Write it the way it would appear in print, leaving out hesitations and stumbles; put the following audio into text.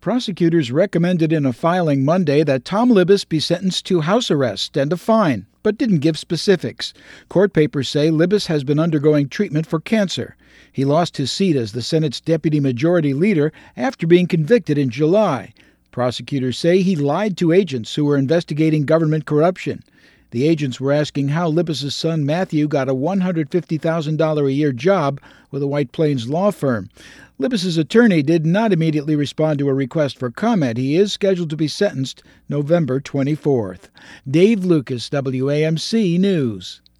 Prosecutors recommended in a filing Monday that Tom Libous be sentenced to house arrest and a fine, but didn't give specifics. Court papers say Libous has been undergoing treatment for cancer. He lost his seat as the Senate's deputy majority leader after being convicted in July. Prosecutors say he lied to agents who were investigating government corruption. The agents were asking how Libous's son Matthew got a $150,000 a year job with a White Plains law firm. Libous's attorney did not immediately respond to a request for comment. He is scheduled to be sentenced November 24th. Dave Lucas, WAMC News.